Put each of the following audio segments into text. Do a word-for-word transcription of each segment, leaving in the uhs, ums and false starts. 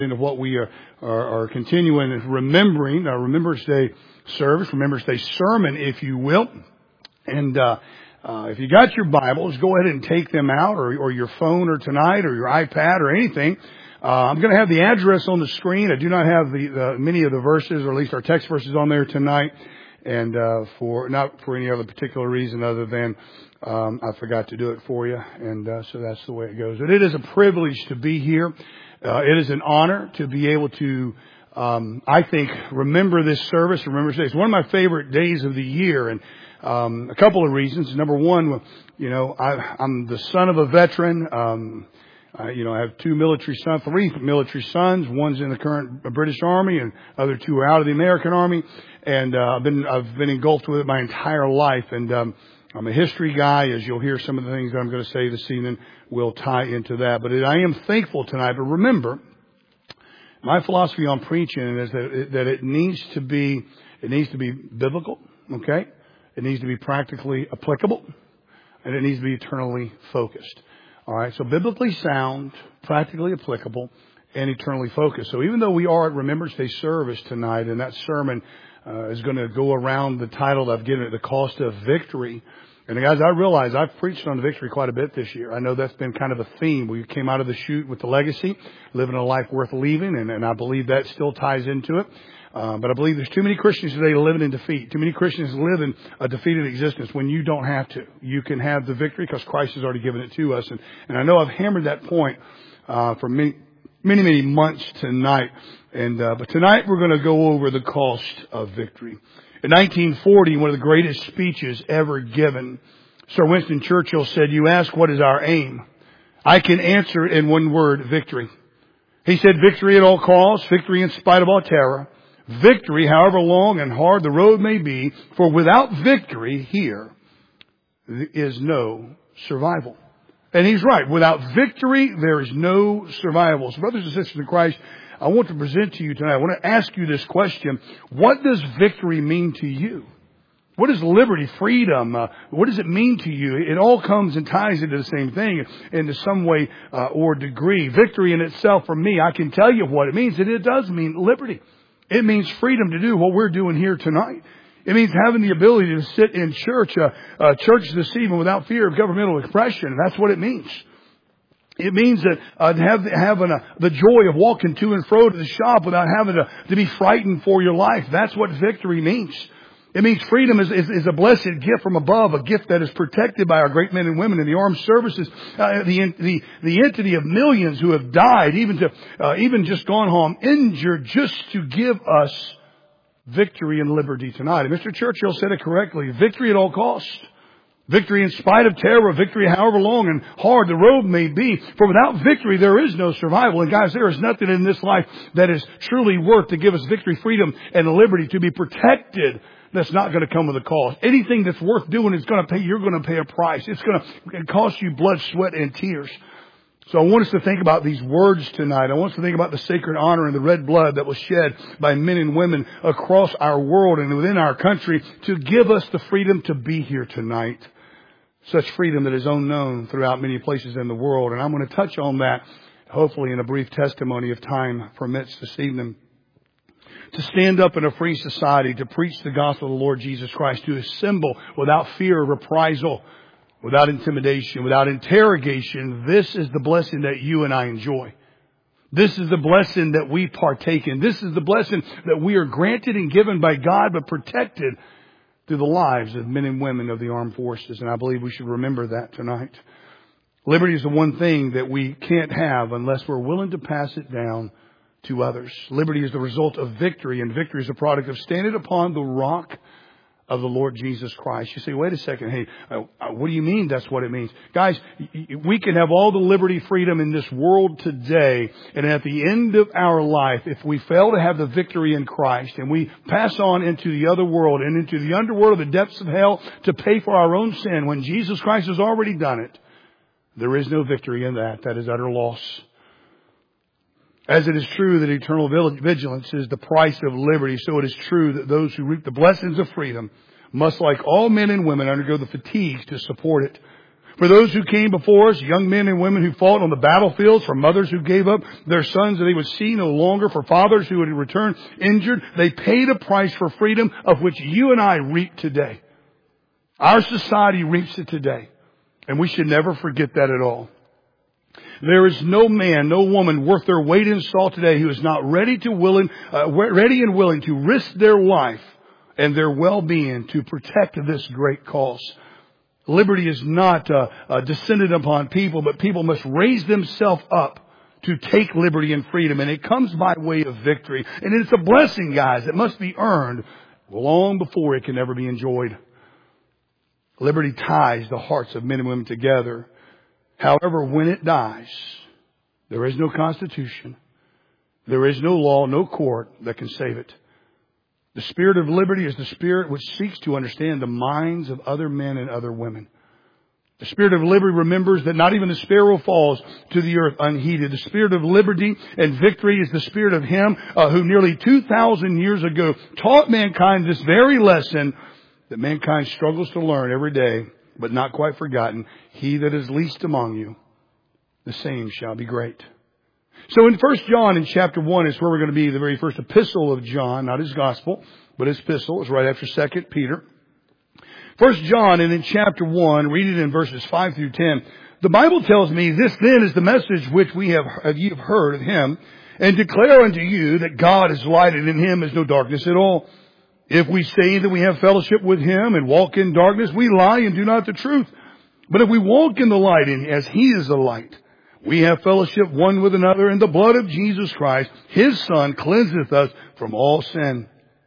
Of what we are, are, are continuing is remembering our Remembrance Day service, Remembrance Day sermon, if you will. And uh, uh, if you got your Bibles, go ahead and take them out, or, or your phone, or tonight, or your iPad, or anything. Uh, I'm going to have the address on the screen. I do not have the, the many of the verses, or at least our text verses, on there tonight, and uh, for not for any other particular reason other than um, I forgot to do it for you, and uh, so that's the way it goes. But it is a privilege to be here. Uh, it is an honor to be able to, um, I think, remember this service. Remember, it's one of my favorite days of the year, and um, a couple of reasons. Number one, you know, I, I'm the son of a veteran. Um, I, you know, I have two military sons, three military sons. One's in the current British Army, and other two are out of the American Army. And uh, I've been I've been engulfed with it my entire life, and um, I'm a history guy, as you'll hear some of the things that I'm going to say this evening will tie into that. But I am thankful tonight. But remember, my philosophy on preaching is that it, that it needs to be, it needs to be biblical, okay? It needs to be practically applicable, and it needs to be eternally focused. All right, so biblically sound, practically applicable, and eternally focused. So even though we are at Remembrance Day service tonight, and that sermon uh, is going to go around the title that I've given it, The Cost of Victory. And guys, I realize I've preached on victory quite a bit this year. I know that's been kind of a theme. We came out of the chute with the legacy, living a life worth leaving, and, and I believe that still ties into it. Uh, but I believe there's too many Christians today living in defeat. Too many Christians live in a defeated existence when you don't have to. You can have the victory because Christ has already given it to us. And, and I know I've hammered that point uh, for many, many, many months tonight. And uh, but tonight we're going to go over the cost of victory. In nineteen forty, one of the greatest speeches ever given, Sir Winston Churchill said, "You ask what is our aim? I can answer it in one word, victory." He said, "Victory at all costs, victory in spite of all terror, victory however long and hard the road may be, for without victory here is no survival." And he's right. Without victory, there is no survival. So brothers and sisters in Christ, I want to present to you tonight, I want to ask you this question. What does victory mean to you? What is liberty, freedom? Uh, what does it mean to you? It all comes and ties into the same thing in some way uh, or degree. Victory in itself, for me, I can tell you what it means. And it does mean liberty. It means freedom to do what we're doing here tonight. It means having the ability to sit in church, uh, uh, church this evening without fear of governmental oppression. That's what it means. It means that uh, have, having a, the joy of walking to and fro to the shop without having to, to be frightened for your life. That's what victory means. It means freedom is, is, is a blessed gift from above, a gift that is protected by our great men and women in the armed services, uh, the, the, the entity of millions who have died, even to, uh, even just gone home injured, just to give us victory and liberty tonight. And Mister Churchill said it correctly, victory at all costs. Victory in spite of terror, victory however long and hard the road may be. For without victory, there is no survival. And guys, there is nothing in this life that is truly worth to give us victory, freedom, and liberty to be protected. That's not going to come with a cost. Anything that's worth doing is going to pay, you're going to pay a price. It's going to cost you blood, sweat, and tears. So I want us to think about these words tonight. I want us to think about the sacred honor and the red blood that was shed by men and women across our world and within our country to give us the freedom to be here tonight. Such freedom that is unknown throughout many places in the world. And I'm going to touch on that, hopefully in a brief testimony if time permits this evening. To stand up in a free society, to preach the gospel of the Lord Jesus Christ, to assemble without fear of reprisal, without intimidation, without interrogation. This is the blessing that you and I enjoy. This is the blessing that we partake in. This is the blessing that we are granted and given by God, but protected through the lives of men and women of the armed forces. And I believe we should remember that tonight. Liberty is the one thing that we can't have unless we're willing to pass it down to others. Liberty is the result of victory, and victory is a product of standing upon the rock of the Lord Jesus Christ. You say, wait a second, hey, uh, what do you mean that's what it means? Guys, we can have all the liberty, freedom in this world today, and at the end of our life, if we fail to have the victory in Christ, and we pass on into the other world and into the underworld of the depths of hell to pay for our own sin, when Jesus Christ has already done it, there is no victory in that. That is utter loss. As it is true that eternal vigilance is the price of liberty, so it is true that those who reap the blessings of freedom must, like all men and women, undergo the fatigues to support it. For those who came before us, young men and women who fought on the battlefields, for mothers who gave up their sons that they would see no longer, for fathers who would return injured, they paid a price for freedom of which you and I reap today. Our society reaps it today. And we should never forget that at all. There is no man, no woman worth their weight in salt today who is not ready to willing, uh, ready and willing to risk their life and their well-being to protect this great cause. Liberty is not uh, uh, descended upon people, but people must raise themselves up to take liberty and freedom. And it comes by way of victory. And it's a blessing, guys, that must be earned long before it can ever be enjoyed. Liberty ties the hearts of men and women together. However, when it dies, there is no constitution. There is no law, no court that can save it. The spirit of liberty is the spirit which seeks to understand the minds of other men and other women. The spirit of liberty remembers that not even the sparrow falls to the earth unheeded. The spirit of liberty and victory is the spirit of Him uh, who nearly two thousand years ago taught mankind this very lesson that mankind struggles to learn every day, but not quite forgotten. He that is least among you, the same shall be great. So in First John in chapter one is where we're going to be, the very first epistle of John, not his gospel, but his epistle. It's right after Second Peter. First John, and in chapter one, read it in verses five through ten. The Bible tells me, this then is the message which we have, you have heard of Him, and declare unto you that God is light, and in Him is no darkness at all. If we say that we have fellowship with Him and walk in darkness, we lie and do not the truth. But if we walk in the light, and as He is the light, we have fellowship one with another, and the blood of Jesus Christ, His Son, cleanseth us from all sin.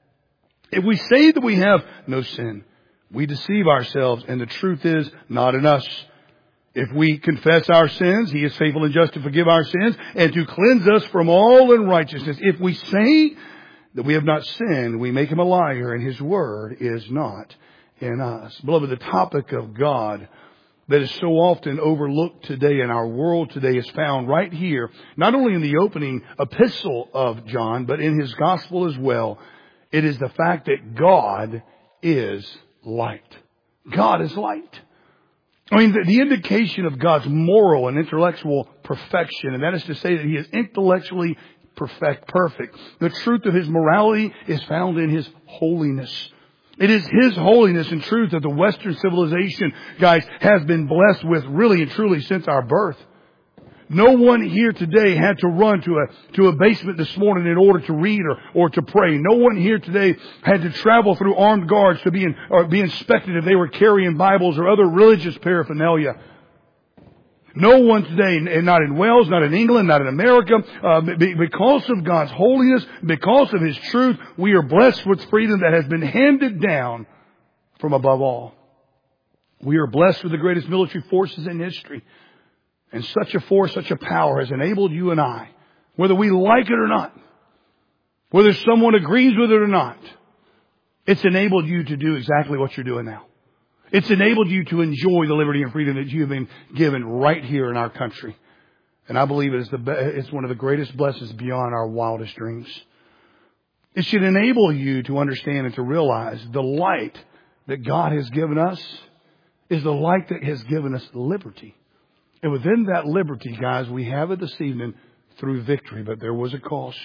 If we say that we have no sin, we deceive ourselves, and the truth is not in us. If we confess our sins, He is faithful and just to forgive our sins, and to cleanse us from all unrighteousness. If we say that we have not sinned, we make Him a liar, and His word is not in us. Beloved, the topic of God that is so often overlooked today in our world today is found right here, not only in the opening epistle of John, but in his gospel as well. It is the fact that God is light. God is light. I mean, the, the indication of God's moral and intellectual perfection, and that is to say that He is intellectually perfect, perfect. The truth of His morality is found in His holiness. It is His holiness and truth that the Western civilization, guys, has been blessed with really and truly since our birth. No one here today had to run to a to a basement this morning in order to read or, or to pray. No one here today had to travel through armed guards to be in, or be inspected if they were carrying Bibles or other religious paraphernalia. No one today, and not in Wales, not in England, not in America, uh, because of God's holiness, because of His truth, we are blessed with freedom that has been handed down from above all. We are blessed with the greatest military forces in history. And such a force, such a power has enabled you and I, whether we like it or not, whether someone agrees with it or not, it's enabled you to do exactly what you're doing now. It's enabled you to enjoy the liberty and freedom that you have been given right here in our country. And I believe it is the it's one of the greatest blessings beyond our wildest dreams. It should enable you to understand and to realize the light that God has given us is the light that has given us liberty. And within that liberty, guys, we have it this evening through victory, but there was a cost.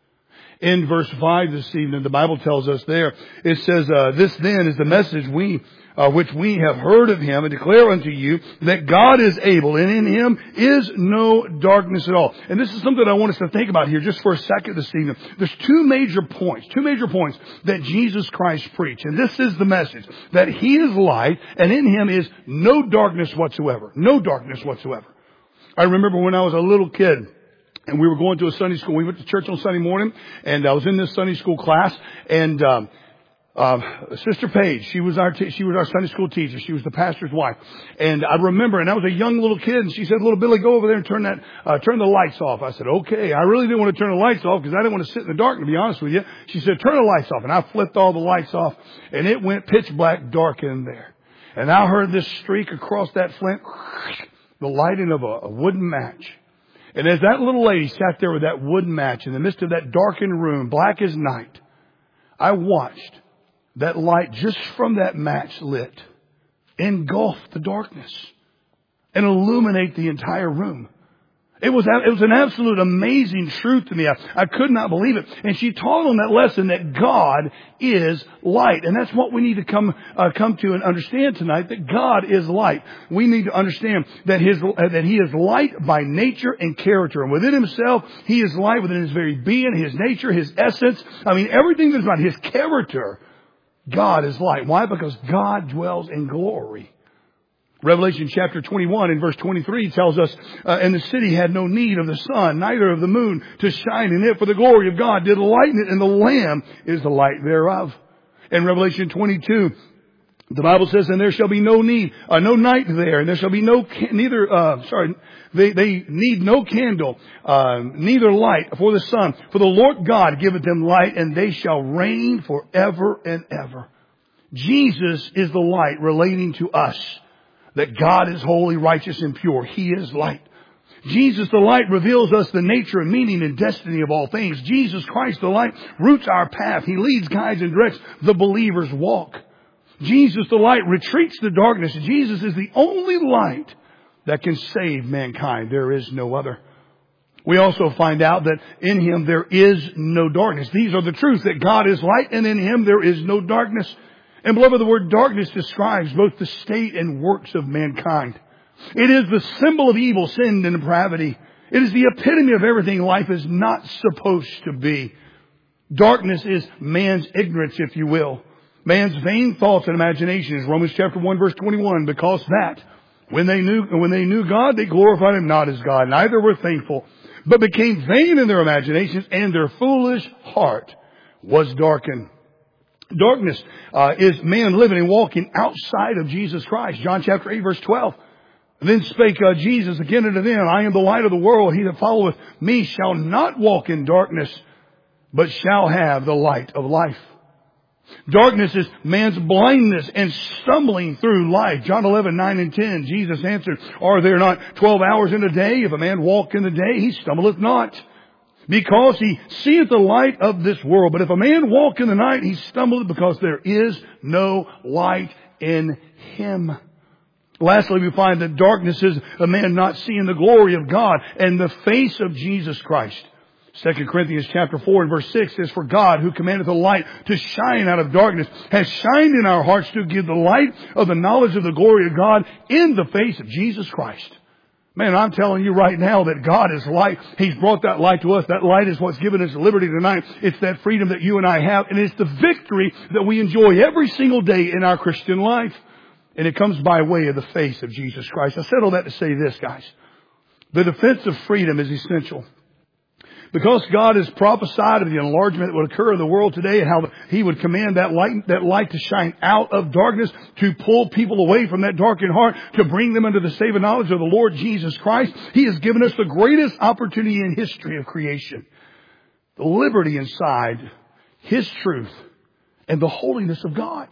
In verse five this evening, the Bible tells us there, it says, uh, this then is the message we, uh, which we have heard of Him and declare unto you that God is able, and in Him is no darkness at all. And this is something I want us to think about here just for a second this evening. There's two major points, two major points that Jesus Christ preached. And this is the message, that He is light, and in Him is no darkness whatsoever. No darkness whatsoever. I remember when I was a little kid, and we were going to a Sunday school. We went to church on Sunday morning, and I was in this Sunday school class. And um, uh, Sister Paige, she was our t- she was our Sunday school teacher. She was the pastor's wife. And I remember, and I was a young little kid, and she said, "Little Billy, go over there and turn that uh, turn the lights off." I said, "Okay." I really didn't want to turn the lights off because I didn't want to sit in the dark. To be honest with you, she said, "Turn the lights off," and I flipped all the lights off, and it went pitch black dark in there. And I heard this streak across that flint, the lighting of a, a wooden match. And as that little lady sat there with that wooden match in the midst of that darkened room, black as night, I watched that light just from that match lit engulf the darkness. and illuminate the entire room. It was, it was an absolute amazing truth to me. I, I could not believe it. And she taught on that lesson that God is light. And that's what we need to come, uh, come to and understand tonight, that God is light. We need to understand that his, uh, that He is light by nature and character. And within Himself, He is light within His very being, His nature, His essence. I mean, everything that's about His character, God is light. Why? Because God dwells in glory. Revelation chapter twenty-one and verse twenty-three tells us, uh, and the city had no need of the sun, neither of the moon to shine in it, for the glory of God did lighten it, and the Lamb is the light thereof. In Revelation twenty-two, the Bible says, and there shall be no need, uh, no night there, and there shall be no, can- neither, uh, sorry, they, they need no candle, uh, neither light for the sun, for the Lord God giveth them light, and they shall reign forever and ever. Jesus is the light relating to us. That God is holy, righteous, and pure. He is light. Jesus, the light, reveals us the nature and meaning and destiny of all things. Jesus Christ, the light, roots our path. He leads, guides, and directs the believer's walk. Jesus, the light, retreats the darkness. Jesus is the only light that can save mankind. There is no other. We also find out that in Him there is no darkness. These are the truths, that God is light, and in Him there is no darkness. And beloved, the word darkness describes both the state and works of mankind. It is the symbol of evil, sin, and depravity. It is the epitome of everything life is not supposed to be. Darkness is man's ignorance, if you will. Man's vain thoughts and imaginations. Romans chapter one verse twenty-one, because that when they knew, when they knew God, they glorified Him not as God, neither were thankful, but became vain in their imaginations, and their foolish heart was darkened. Darkness uh, is man living and walking outside of Jesus Christ. John chapter eight verse twelve. Then spake uh, Jesus again unto them, I am the light of the world. He that followeth me shall not walk in darkness, but shall have the light of life. Darkness is man's blindness and stumbling through life. John eleven, nine and ten. Jesus answered, are there not twelve hours in a day? If a man walk in the day, he stumbleth not, because he seeth the light of this world. But if a man walk in the night, he stumbleth, because there is no light in him. Lastly, we find that darkness is a man not seeing the glory of God and the face of Jesus Christ. Second Corinthians chapter four and verse six says, for God, who commandeth the light to shine out of darkness, has shined in our hearts to give the light of the knowledge of the glory of God in the face of Jesus Christ. Man, I'm telling you right now that God is light. He's brought that light to us. That light is what's given us liberty tonight. It's that freedom that you and I have. And it's the victory that we enjoy every single day in our Christian life. And it comes by way of the face of Jesus Christ. I said all that to say this, guys. The defense of freedom is essential. Because God has prophesied of the enlargement that would occur in the world today, and how He would command that light, that light to shine out of darkness, to pull people away from that darkened heart, to bring them into the saving knowledge of the Lord Jesus Christ. He has given us the greatest opportunity in history of creation. The liberty inside His truth and the holiness of God.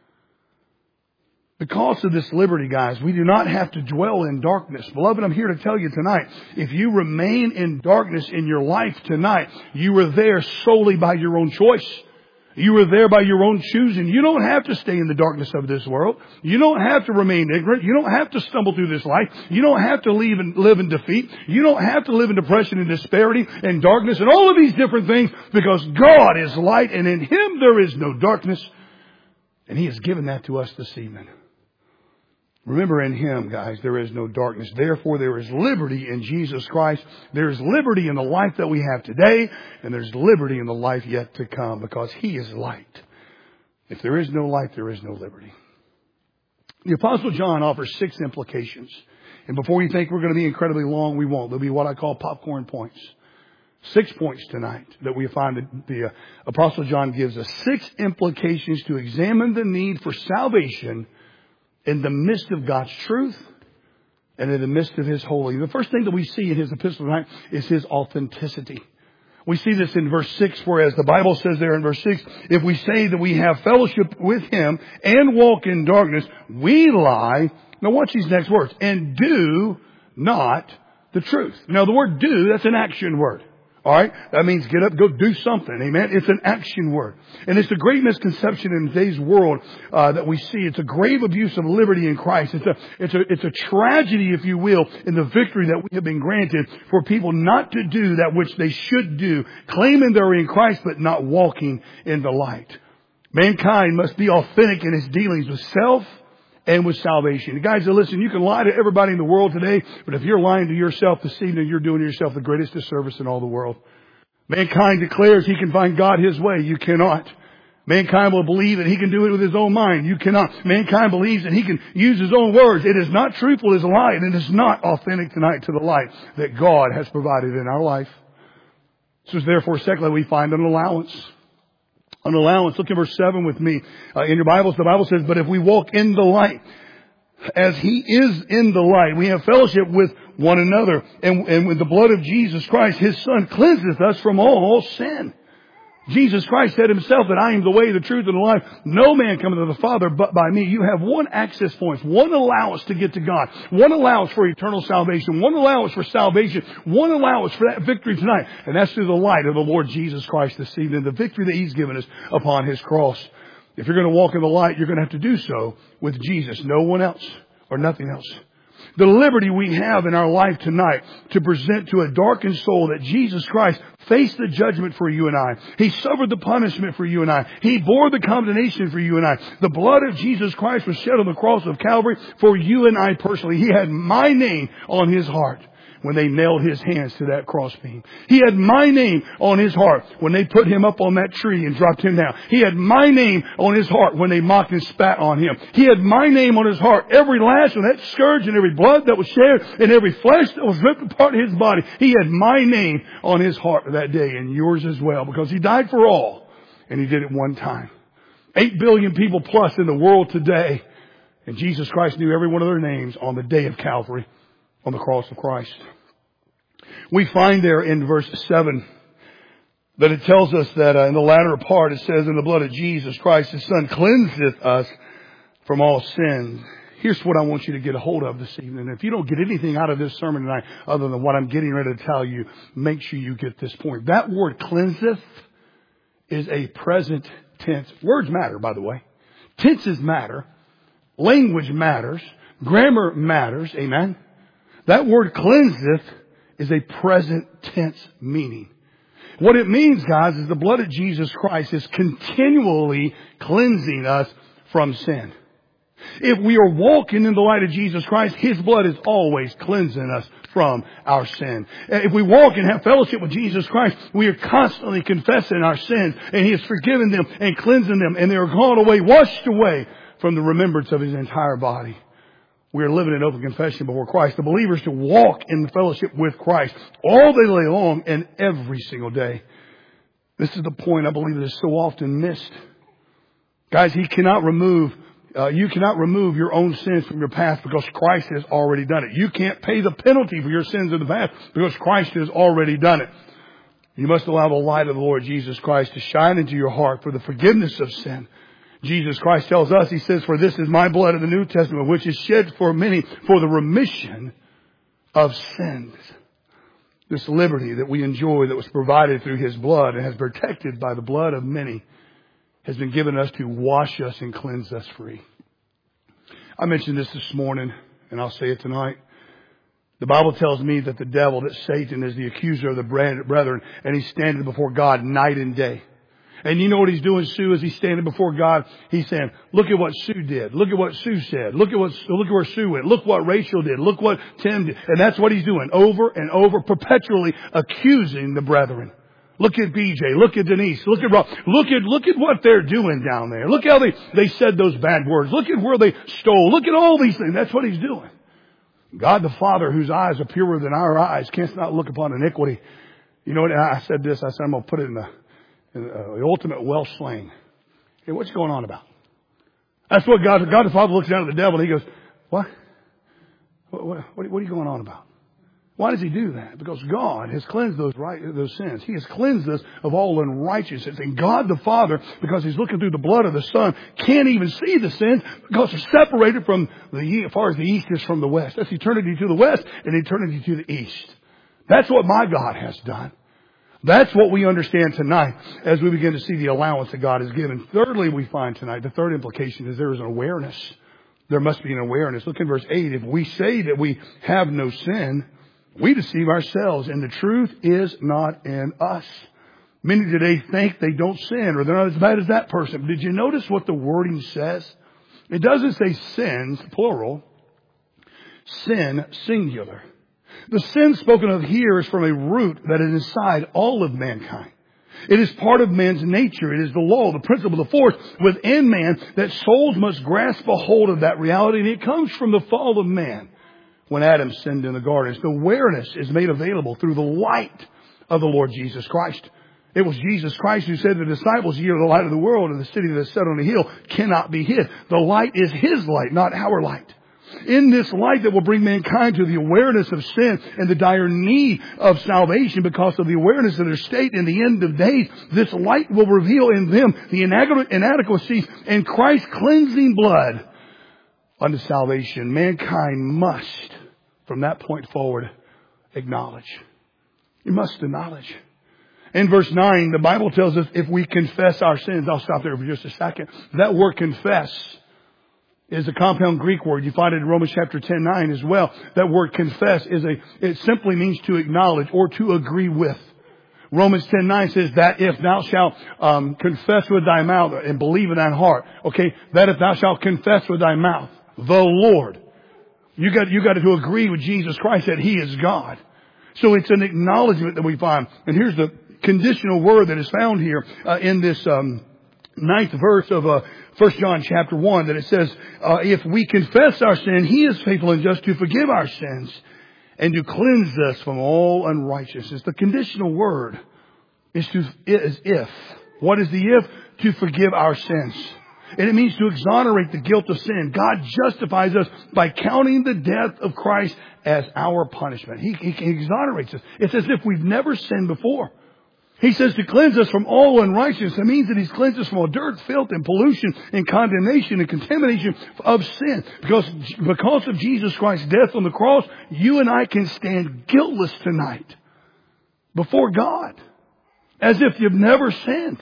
Because of this liberty, guys, we do not have to dwell in darkness. Beloved, I'm here to tell you tonight, if you remain in darkness in your life tonight, you were there solely by your own choice. You were there by your own choosing. You don't have to stay in the darkness of this world. You don't have to remain ignorant. You don't have to stumble through this life. You don't have to live in, live in defeat. You don't have to live in depression and disparity and darkness and all of these different things, because God is light, and in Him there is no darkness. And He has given that to us this evening. Remember, in Him, guys, there is no darkness. Therefore, there is liberty in Jesus Christ. There is liberty in the life that we have today, and there's liberty in the life yet to come, because He is light. If there is no light, there is no liberty. The Apostle John offers six implications. And before you think we're going to be incredibly long, we won't. There'll be what I call popcorn points. Six points tonight that we find that the uh, Apostle John gives us. Six implications to examine the need for salvation in the midst of God's truth and in the midst of His holiness. The first thing that we see in his epistle tonight is His authenticity. We see this in verse six, whereas the Bible says there in verse six, if we say that we have fellowship with Him and walk in darkness, we lie. Now watch these next words. And do not the truth. Now the word do, that's an action word. All right? That means get up, go do something. Amen? It's an action word. And it's a great misconception in today's world uh, that we see. It's a grave abuse of liberty in Christ. It's a, it's a, it's a tragedy, if you will, in the victory that we have been granted for people not to do that which they should do, claiming they're in Christ but not walking in the light. Mankind must be authentic in its dealings with self and with salvation. Guys, listen, you can lie to everybody in the world today, but if you're lying to yourself this evening, you're doing yourself the greatest disservice in all the world. Mankind declares he can find God his way. You cannot. Mankind will believe that he can do it with his own mind. You cannot. Mankind believes that he can use his own words. It is not truthful, it is a lie, and it is not authentic tonight to the light that God has provided in our life. So therefore, secondly, we find an allowance. An allowance. Look at verse seven with me. Uh, in your Bibles, the Bible says, but if we walk in the light, as he is in the light, we have fellowship with one another. And, and with the blood of Jesus Christ, his Son, cleanseth us from all sin. Jesus Christ said himself that I am the way, the truth, and the life. No man cometh to the Father but by me. You have one access point, one allowance to get to God, one allowance for eternal salvation, one allowance for salvation, one allowance for that victory tonight. And that's through the light of the Lord Jesus Christ this evening, the victory that he's given us upon his cross. If you're going to walk in the light, you're going to have to do so with Jesus, no one else or nothing else. The liberty we have in our life tonight to present to a darkened soul that Jesus Christ faced the judgment for you and I. He suffered the punishment for you and I. He bore the condemnation for you and I. The blood of Jesus Christ was shed on the cross of Calvary for you and I personally. He had my name on his heart when they nailed his hands to that crossbeam. He had my name on his heart when they put him up on that tree and dropped him down. He had my name on his heart when they mocked and spat on him. He had my name on his heart. Every lash and that scourge and every blood that was shed and every flesh that was ripped apart in his body. He had my name on his heart that day and yours as well, because he died for all and he did it one time. Eight billion people plus in the world today, and Jesus Christ knew every one of their names on the day of Calvary, on the cross of Christ. We find there in verse seven that it tells us that uh, in the latter part it says, in the blood of Jesus Christ, his Son, cleanseth us from all sin. Here's what I want you to get a hold of this evening. If you don't get anything out of this sermon tonight other than what I'm getting ready to tell you, make sure you get this point. That word cleanseth is a present tense. Words matter, by the way. Tenses matter. Language matters. Grammar matters. Amen. That word cleanseth is a present tense meaning. What it means, guys, is the blood of Jesus Christ is continually cleansing us from sin. If we are walking in the light of Jesus Christ, his blood is always cleansing us from our sin. If we walk and have fellowship with Jesus Christ, we are constantly confessing our sins, and he has forgiven them and cleansing them, and they are gone away, washed away from the remembrance of his entire body. We are living in open confession before Christ. The believers to walk in the fellowship with Christ all day long and every single day. This is the point I believe that is so often missed. Guys, he cannot remove, uh, you cannot remove your own sins from your past because Christ has already done it. You can't pay the penalty for your sins of the past because Christ has already done it. You must allow the light of the Lord Jesus Christ to shine into your heart for the forgiveness of sin. Jesus Christ tells us, he says, for this is my blood of the New Testament, which is shed for many for the remission of sins. This liberty that we enjoy that was provided through his blood and has protected by the blood of many has been given us to wash us and cleanse us free. I mentioned this this morning, and I'll say it tonight. The Bible tells me that the devil, that Satan, is the accuser of the brethren, and he's standing before God night and day. And you know what he's doing, Sue, as he's standing before God? He's saying, look at what Sue did. Look at what Sue said. Look at what, look at where Sue went. Look what Rachel did. Look what Tim did. And that's what he's doing over and over, perpetually accusing the brethren. Look at B J. Look at Denise. Look at Rob. Look at, look at what they're doing down there. Look how they, they said those bad words. Look at where they stole. Look at all these things. That's what he's doing. God the Father, whose eyes are purer than our eyes, canst not look upon iniquity. You know what? I said this. I said, I'm going to put it in the, in the, the ultimate Welsh slang. Hey, what's going on about? That's what God, God the Father looks down at the devil and he goes, what? What, what, what are you going on about? Why does he do that? Because God has cleansed those right, those sins. He has cleansed us of all unrighteousness. And God the Father, because he's looking through the blood of the Son, can't even see the sins because they're separated from the, as far as the east is from the west. That's eternity to the west and eternity to the east. That's what my God has done. That's what we understand tonight as we begin to see the allowance that God has given. Thirdly, we find tonight, the third implication is there is an awareness. There must be an awareness. Look in verse eight. If we say that we have no sin, we deceive ourselves, and the truth is not in us. Many today think they don't sin, or they're not as bad as that person. But did you notice what the wording says? It doesn't say sins, plural. Sin, singular. The sin spoken of here is from a root that is inside all of mankind. It is part of man's nature. It is the law, the principle, the force within man that souls must grasp a hold of that reality. And it comes from the fall of man when Adam sinned in the garden. The awareness is made available through the light of the Lord Jesus Christ. It was Jesus Christ who said to the disciples, "Ye are the light of the world, and the city that is set on a hill cannot be hid." The light is His light, not our light. In this light that will bring mankind to the awareness of sin and the dire need of salvation because of the awareness of their state in the end of days, this light will reveal in them the inadequacies and Christ's cleansing blood unto salvation. Mankind must, from that point forward, acknowledge. You must acknowledge. In verse nine, the Bible tells us if we confess our sins, I'll stop there for just a second. That word confess is a compound Greek word. You find it in Romans chapter ten, nine as well. That word confess is a, it simply means to acknowledge or to agree with. Romans ten, nine says that if thou shalt um, confess with thy mouth and believe in thine heart, okay, that if thou shalt confess with thy mouth the Lord, you got, you got to agree with Jesus Christ that He is God. So it's an acknowledgement that we find. And here's the conditional word that is found here uh, in this um, ninth verse of uh, First John chapter one, that it says, uh, if we confess our sin, He is faithful and just to forgive our sins and to cleanse us from all unrighteousness. The conditional word is to is if. What is the if? To forgive our sins. And it means to exonerate the guilt of sin. God justifies us by counting the death of Christ as our punishment. He, he exonerates us. It's as if we've never sinned before. He says to cleanse us from all unrighteousness. That means that He's cleansed us from all dirt, filth, and pollution, and condemnation, and contamination of sin. Because, because of Jesus Christ's death on the cross, you and I can stand guiltless tonight before God, as if you've never sinned.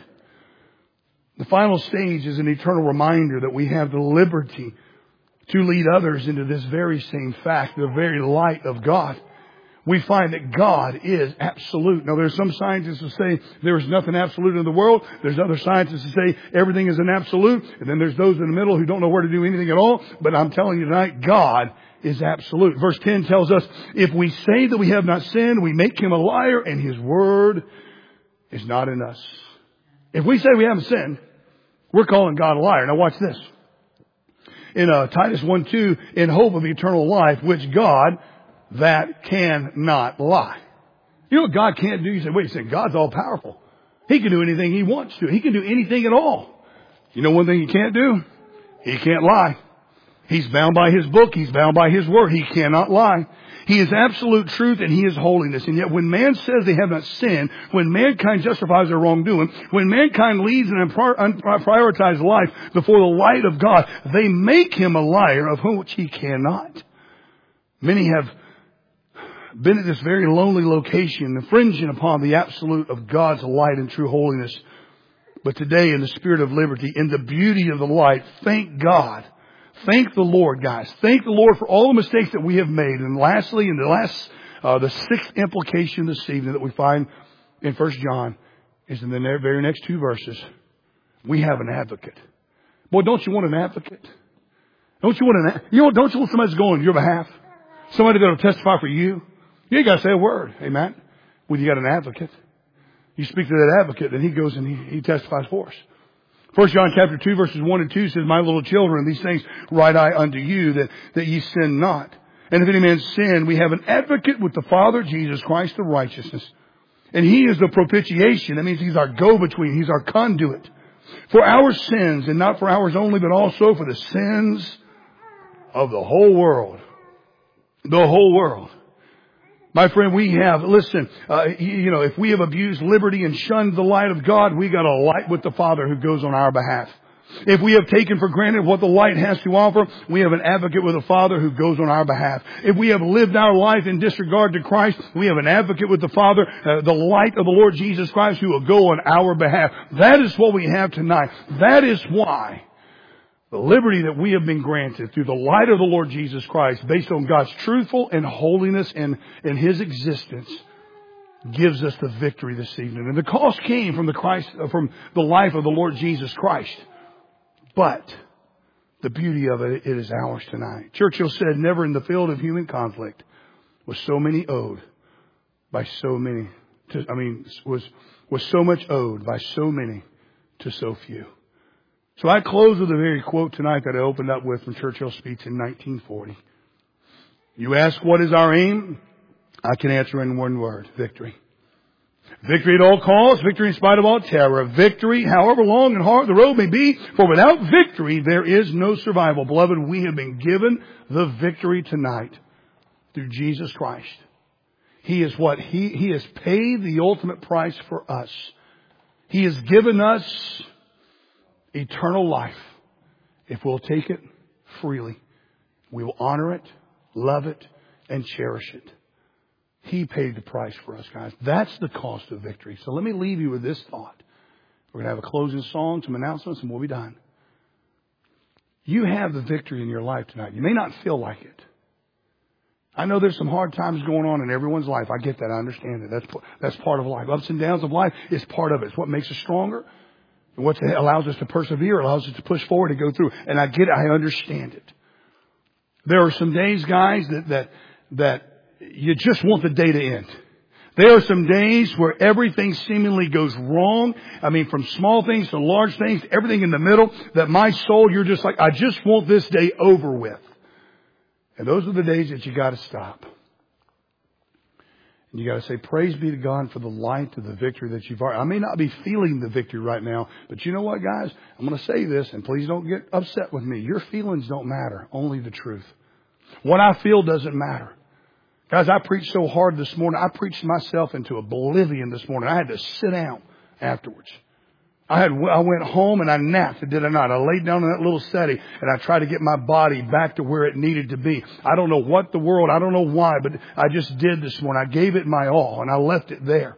The final stage is an eternal reminder that we have the liberty to lead others into this very same fact, the very light of God. We find that God is absolute. Now, there's some scientists who say there is nothing absolute in the world. There's other scientists who say everything is an absolute. And then there's those in the middle who don't know where to do anything at all. But I'm telling you tonight, God is absolute. Verse ten tells us, if we say that we have not sinned, we make Him a liar, and His word is not in us. If we say we haven't sinned, we're calling God a liar. Now watch this. In uh, Titus one two, in hope of eternal life, which God that cannot lie. You know what God can't do? You say, wait a second, God's all powerful. He can do anything He wants to. He can do anything at all. You know one thing He can't do? He can't lie. He's bound by His book. He's bound by His word. He cannot lie. He is absolute truth and He is holiness. And yet when man says they have not sinned, when mankind justifies their wrongdoing, when mankind leads an unprioritized life before the light of God, they make Him a liar of whom which He cannot. Many have been at this very lonely location, infringing upon the absolute of God's light and true holiness. But today, in the spirit of liberty, in the beauty of the light, thank God. Thank the Lord, guys. Thank the Lord for all the mistakes that we have made. And lastly, in the last, uh, the sixth implication this evening that we find in First John is in the very next two verses. We have an advocate. Boy, don't you want an advocate? Don't you want an, you know, don't you want somebody to go on your behalf? Somebody that'll testify for you? You ain't got to say a word. Amen. When you got an advocate. You speak to that advocate, then he goes and he, he testifies for us. First John chapter two verses one and two says, my little children, these things write I unto you, that, that ye sin not. And if any man sin, we have an advocate with the Father, Jesus Christ, the righteousness. And He is the propitiation. That means He's our go-between. He's our conduit. For our sins, and not for ours only, but also for the sins of the whole world. The whole world. My friend, we have, listen, uh, you know, if we have abused liberty and shunned the light of God, we got a light with the Father who goes on our behalf. If we have taken for granted what the light has to offer, we have an advocate with the Father who goes on our behalf. If we have lived our life in disregard to Christ, we have an advocate with the Father, uh, the light of the Lord Jesus Christ, who will go on our behalf. That is what we have tonight. That is why the liberty that we have been granted through the light of the Lord Jesus Christ, based on God's truthful and holiness and, and His existence, gives us the victory this evening. And the cost came from the Christ, from the life of the Lord Jesus Christ. But the beauty of it, it is ours tonight. Churchill said, never in the field of human conflict was so many owed by so many, to, I mean, was, was so much owed by so many to so few. So I close with a very quote tonight that I opened up with from Churchill's speech in nineteen forty. You ask, what is our aim? I can answer in one word: victory. Victory at all costs, victory in spite of all terror, victory however long and hard the road may be, for without victory there is no survival. Beloved, we have been given the victory tonight through Jesus Christ. He is what? He, he has paid the ultimate price for us. He has given us eternal life. If we'll take it freely, we will honor it, love it, and cherish it. He paid the price for us, guys. That's the cost of victory. So let me leave you with this thought. We're going to have a closing song, some announcements, and we'll be done. You have the victory in your life tonight. You may not feel like it. I know there's some hard times going on in everyone's life. I get that. I understand it. That's, that's part of life. Ups and downs of life is part of it. It's what makes us stronger. And what allows us to persevere, allows us to push forward and go through. And I get it. I understand it. There are some days, guys, that, that, that you just want the day to end. There are some days where everything seemingly goes wrong. I mean, from small things to large things, everything in the middle, that my soul, you're just like, I just want this day over with. And those are the days that you got to stop. And you got to say, praise be to God for the light of the victory that you've already. I may not be feeling the victory right now, but you know what, guys? I'm going to say this, and please don't get upset with me. Your feelings don't matter, only the truth. What I feel doesn't matter. Guys, I preached so hard this morning. I preached myself into oblivion this morning. I had to sit down afterwards. I had, I went home and I napped, did I not? I laid down in that little study and I tried to get my body back to where it needed to be. I don't know what the world, I don't know why, but I just did this morning. I gave it my all and I left it there.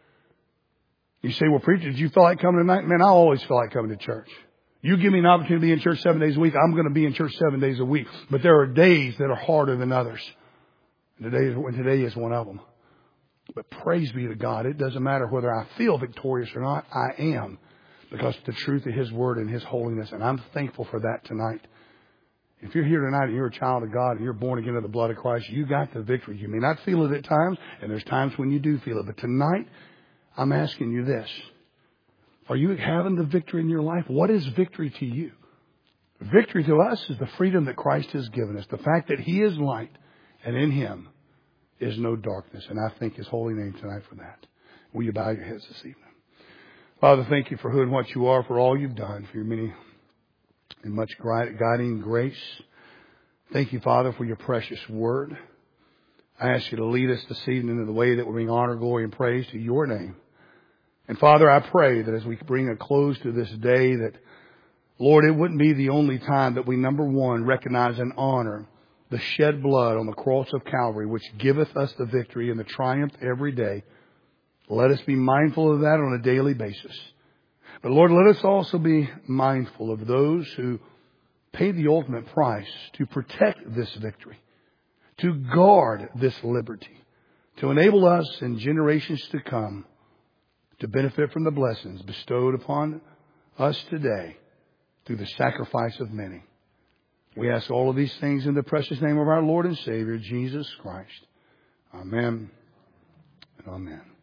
You say, well, preacher, did you feel like coming tonight? Man, I always feel like coming to church. You give me an opportunity to be in church seven days a week, I'm going to be in church seven days a week. But there are days that are harder than others. And today, today is one of them. But praise be to God. It doesn't matter whether I feel victorious or not. I am. Because of the truth of His Word and His holiness. And I'm thankful for that tonight. If you're here tonight and you're a child of God and you're born again of the blood of Christ, you got the victory. You may not feel it at times. And there's times when you do feel it. But tonight, I'm asking you this. Are you having the victory in your life? What is victory to you? Victory to us is the freedom that Christ has given us. The fact that He is light. And in Him is no darkness. And I thank His holy name tonight for that. Will you bow your heads this evening? Father, thank You for who and what You are, for all You've done, for Your many and much guiding grace. Thank You, Father, for Your precious word. I ask You to lead us this evening in the way that will bring honor, glory, and praise to Your name. And Father, I pray that as we bring a close to this day, that, Lord, it wouldn't be the only time that we, number one, recognize and honor the shed blood on the cross of Calvary, which giveth us the victory and the triumph every day. Let us be mindful of that on a daily basis. But Lord, let us also be mindful of those who paid the ultimate price to protect this victory, to guard this liberty, to enable us in generations to come to benefit from the blessings bestowed upon us today through the sacrifice of many. We ask all of these things in the precious name of our Lord and Savior, Jesus Christ. Amen and amen.